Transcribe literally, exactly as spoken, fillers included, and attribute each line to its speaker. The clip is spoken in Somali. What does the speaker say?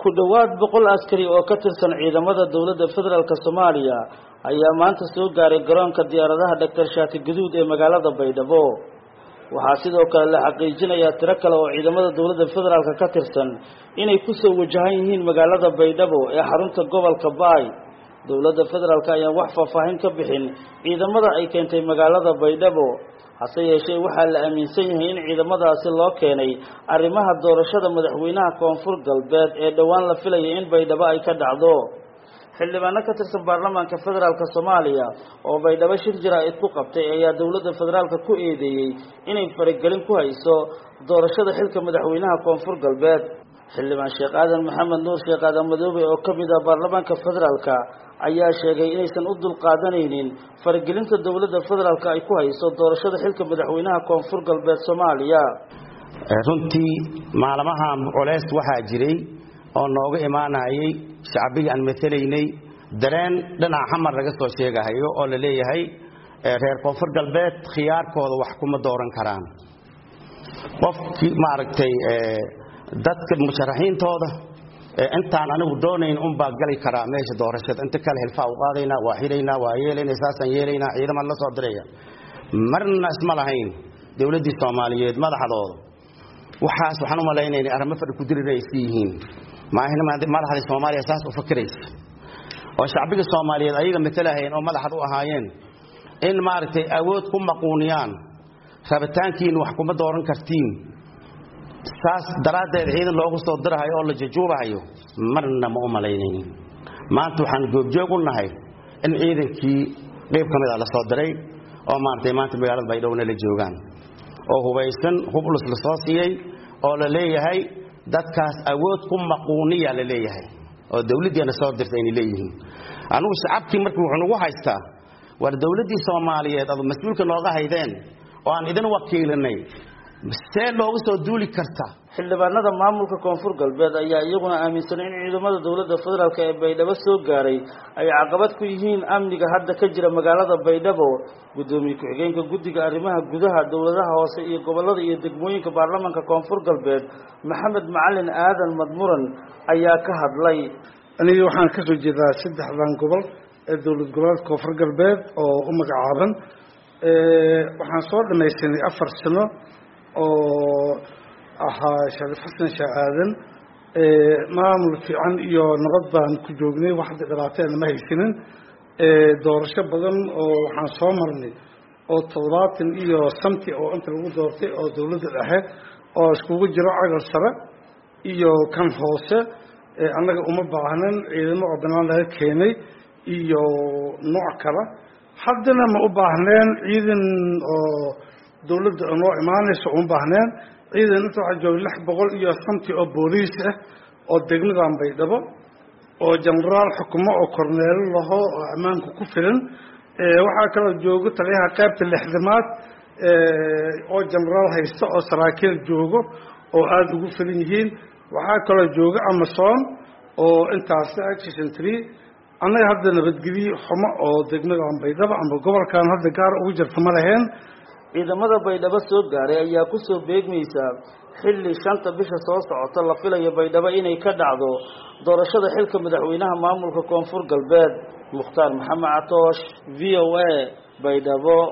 Speaker 1: ku dhawaad boqol askari oo ka tirsan ciidamada dawladda federaalka Soomaaliya ayaa maanta soo gaaray garoonka diyaaradaha Doctor Shaati Gaduud ee magaalada Baydhabo waxaa sidoo kale la xaqiijinayaa tiro kale oo ciidamada dawladda federaalka ka tirsan inay ku soo wajahan yihiin magaalada Baydhabo ee xarunta gobolka Baay dawladda federaalka ayaa wax faahfaahin ka bixin ciidamada ay keentay magaalada Baydhabo hase yeeshee waxaa la aaminsan yahay in ciidamadaasi loo keenay arrimaha doorashada madaxweynaha koonfur galbeed ee dhawaan la filayay in Baydhabo ay ka dhacdo xildhibaano ka tirsan baarlamaanka federaalka Soomaaliya oo Baydhabo shir jaraa'id ku qabtay ayaa dawladda federaalka ku eedeeyay inay faragelin ku hayso doorashada xilka madaxweynaha koonfur galbeed xildhibaan Sheekh Aadan Maxamed Nuur Sheekh Aadan Madoobe oo ka mid ah baarlamaanka federaalka ayaa sheegay inaysan u dul qaadanaynin faragelinta dawladda federaalka ay ku hayso doorashada xilka madaxweynaha koonfur galbeed Soomaaliya
Speaker 2: runtii maalmaha culays waxa jiray oo nooga imaanayay shacbiga aan matalaynay dareen dhinaca xamar laga soo sheegayo oo la leeyahay reer koonfur galbeed khiyaarkooda wax kuma dooran karaan qofkii maaragtay dadka musharaxiintooda intaan anigu doonayn un baa gali karaa meesha doorashada inta kale hilfaa u qaadayna waa xirayna waa yeelayna saasan yeelayna ciidamada la soo diraya marna isma lahayn dawladii Soomaaliyeed madaxdooda waxaas waxaan u maleynaynay arimo fadhi ku diriraysi yihiin maahin madaxda Soomaaliya saas u fakireys oo shacbiga Soomaaliyeed ayaga matalahayn oo madaxad u ahaayeen in maartay awood ku maquuniyaan rabitaankiin wax kuma dooran kartiin saas daraadeed ciidan loogu soo dirayo oo la jajuubayo marna ma u maleynaynin maanta waxaan goobjoog u nahay in ciidankii qayb kamid ah la soo diray oo maanta maanta magaalada Baydhabo la joogaan oo hubaysan hublus la soo siiyay oo la leeyahay dadkaas awood ku maquuniya la leeyahay oo dawladdeena soo dirtay inay leeyihiin anigu shacabkii markii wuxuu ugu haystaa war dawladii Soomaaliyeed oo mas'uulka nooga haydeen oo aan idin wakiilanay see loogu soo duuli karta
Speaker 1: xildhibaanada maamulka koonfur galbeed ayaa iyaguna aaminsan in ciidamada dawladda federaalka ee Baydhabo soo gaaray ay caqabad ku yihiin amniga hadda ka jira magaalada Baydhabo gudoomiye ku-xigeenka guddiga arrimaha gudaha dawladaha hoose iyo gobolada iyo degmooyinka baarlamaanka koonfur galbeed Maxamed Macalin Aadan Madmuran ayaa ka hadlay
Speaker 3: aniga waxaan ka soo jeedaa saddexdan gobol ee dawlad goboleedka koonfur galbeed oo u magacaaban ee waxaan soo dhameysay afar sano oo aha Shariif Xasan Shaadan ee maamul fiican iyo nabad baan ku joognay wax dhibaato ma haysanin ee doorasho badan oo waxaan soo marnay oo toddobaatan iyo santi oo inta lagu doortay oo dawladda dhexe oo iskugu jiro cagal sare iyo kan hoose ee anaga uma baahnan ciidamo oo banaan laga keenay iyo nooc kale haddana ma u baahneen ciidan oo dawladda oo imaanayso u baahneen ciidan inta waxa jooga lix boqol iyo santi oo booliis ah oo degmada Baydhabo oo jeneraal xukumo oo korneel laho oo amaanku ku filan ee waxa kale jooga taliyaha qaybta lixdamaad ee oo jeneraal haysta oo saraakiil joogo oo aad ugu filan yihiin waxa kale jooga Amazon oo intaas action three anaga hadda nabadgeliyo xumo oo degmada Baydhabo ama gobolkan hadda gaar ugu jirta ma lahayn
Speaker 1: ciidamada Baydhabo soo gaaray ayaa ku soo beegmaysa xilli shanta bisha soo socota la filayo Baydhabo inay ka dhacdo doorashada xilka madaxweynaha maamulka koonfur galbeed Mukhtaar Maxamed Catoosh V O A Baydhabo.